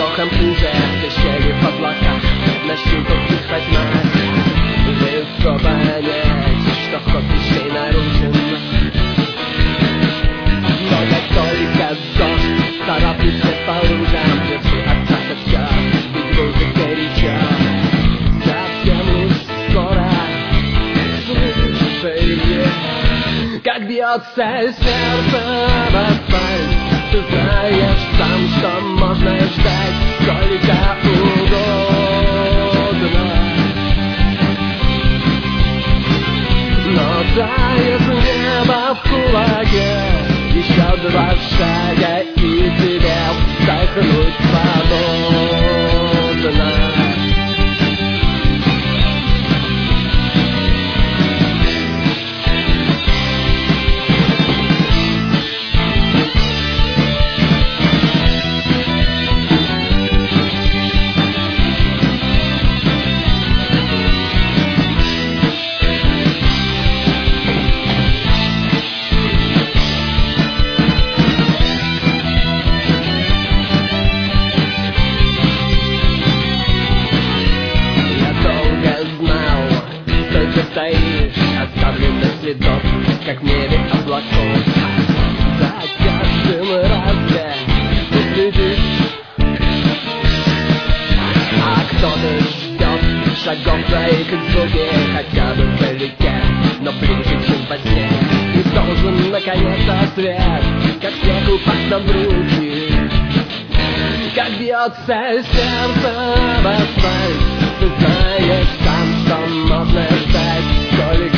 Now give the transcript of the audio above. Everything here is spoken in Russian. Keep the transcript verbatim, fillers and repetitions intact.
вздохом уже трещали в облаках, на щупах хоть мать. Легко понять, что ход вещей нарушен, но как только дождь тороплется по лужам, держи остаться все, ведь будет горячо. Совсем уж скоро слушай, как бьется сердце в асфальт. Ты знаешь сам, что можно ждать сколько угодно, но тает небо в кулаке. Еще два шага и тебе вдохнуть свободно. Оставлено следов, как в небе облаков. За каждым разом следишь, а кто-то ждет шагов твоих в звуке, хотя бы вдалеке, но ближе, чем во сне. И должен наконец-то свет, как снег упасть нам в руки. Как бьется сердце в асфальт, ты знаешь сам, что можно ждать. Только